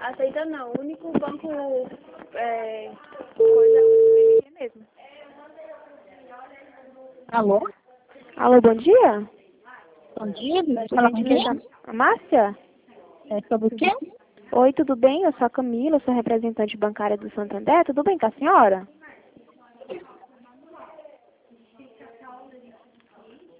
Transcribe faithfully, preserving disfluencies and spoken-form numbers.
Aceita não. O único banco é, coisa é o B M G mesmo. Alô? Alô, bom dia? Bom dia, Por fala com quem? gentileza, a Márcia? É sobre o quê? Oi, tudo bem? Eu sou a Camila, sou representante bancária do Santander. Tudo bem com a senhora?